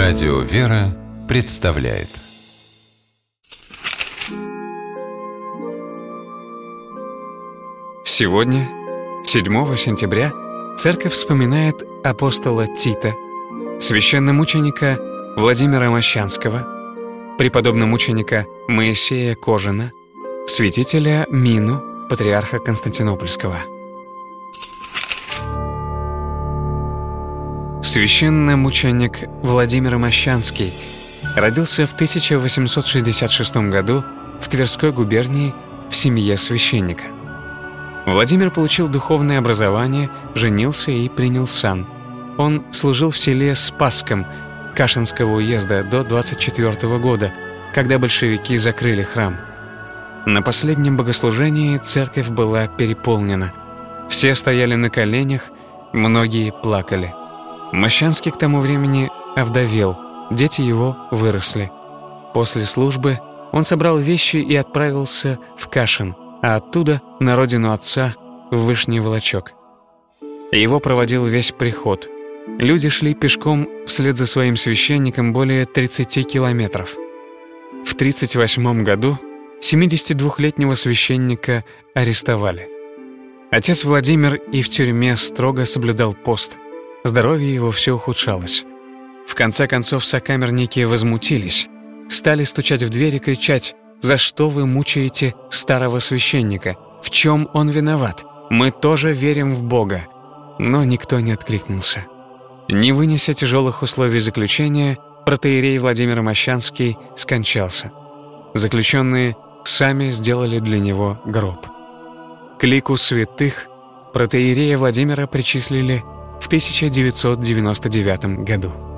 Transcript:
Радио «Вера» представляет. Сегодня, 7 сентября, Церковь вспоминает апостола Тита, священномученика Владимира Мощанского, преподобномученика Моисея Кожина, святителя Мину, патриарха Константинопольского. Священномученик Владимир Мощанский родился в 1866 году в Тверской губернии в семье священника. Владимир получил духовное образование, женился и принял сан. Он служил в селе Спасском Кашинского уезда до 24 года, когда большевики закрыли храм. На последнем богослужении церковь была переполнена. Все стояли на коленях, многие плакали. Мощанский к тому времени овдовел, дети его выросли. После службы он собрал вещи и отправился в Кашин, а оттуда на родину отца в Вышний Волочок. Его проводил весь приход. Люди шли пешком вслед за своим священником более 30 километров. В 1938 году 72-летнего священника арестовали. Отец Владимир и в тюрьме строго соблюдал пост. Здоровье его все ухудшалось. В конце концов сокамерники возмутились, стали стучать в дверь и кричать: «За что вы мучаете старого священника? В чем он виноват? Мы тоже верим в Бога». Но никто не откликнулся. Не вынеся тяжелых условий заключения, протоиерей Владимир Мощанский скончался. Заключенные сами сделали для него гроб. К лику святых протоиерея Владимира причислили в 1999 году.